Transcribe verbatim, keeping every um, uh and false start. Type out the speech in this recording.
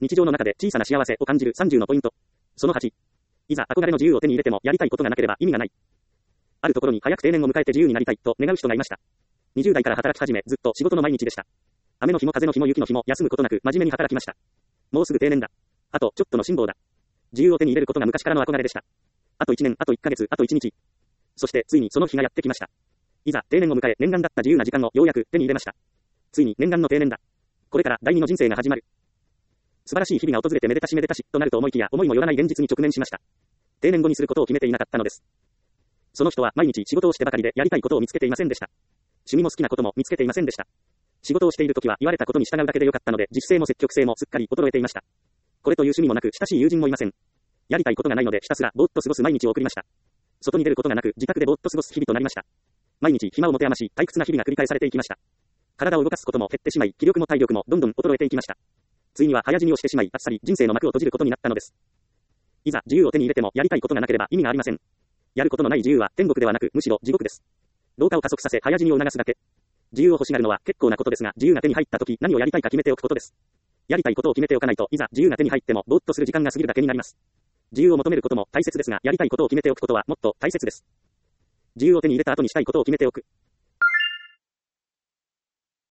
日常の中で小さな幸せを感じるさんじゅうのポイント。そのはち。いざ憧れの自由を手に入れてもやりたいことがなければ意味がない。あるところに早く定年を迎えて自由になりたいと願う人がいました。にじゅう代から働き始めずっと仕事の毎日でした。雨の日も風の日も雪の日も休むことなく真面目に働きました。もうすぐ定年だ。あとちょっとの辛抱だ。自由を手に入れることが昔からの憧れでした。あといちねん、あといっかげつ、あといちにち。そしてついにその日がやってきました。いざ定年を迎え念願だった自由な時間をようやく手に入れました。ついに念願の定年だ。これから第二の人生が始まる。素晴らしい日々が訪れてめでたしめでたしとなると思いきや思いもよらない現実に直面しました。定年後にすることを決めていなかったのです。その人は毎日仕事をしてばかりでやりたいことを見つけていませんでした。趣味も好きなことも見つけていませんでした。仕事をしているときは言われたことに従うだけでよかったので自主性も積極性もすっかり衰えていました。これという趣味もなく親しい友人もいません。やりたいことがないのでひたすらぼーっと過ごす毎日を送りました。外に出ることがなく自宅でぼーっと過ごす日々となりました。毎日暇を持て余し退屈な日々が繰り返されていきました。体を動かすことも減ってしまい気力も体力もどんどん衰えていきました。ついには早死にをしてしまいあっさり人生の幕を閉じることになったのです。いざ自由を手に入れてもやりたいことがなければ意味がありません。やることのない自由は天国ではなくむしろ地獄です。老化を加速させ早死にを促すだけ。自由を欲しがるのは結構なことですが自由が手に入った時何をやりたいか決めておくことです。やりたいことを決めておかないといざ自由が手に入ってもぼーっとする時間が過ぎるだけになります。自由を求めることも大切ですがやりたいことを決めておくことはもっと大切です。自由を手に入れた後にしたいことを決めておく。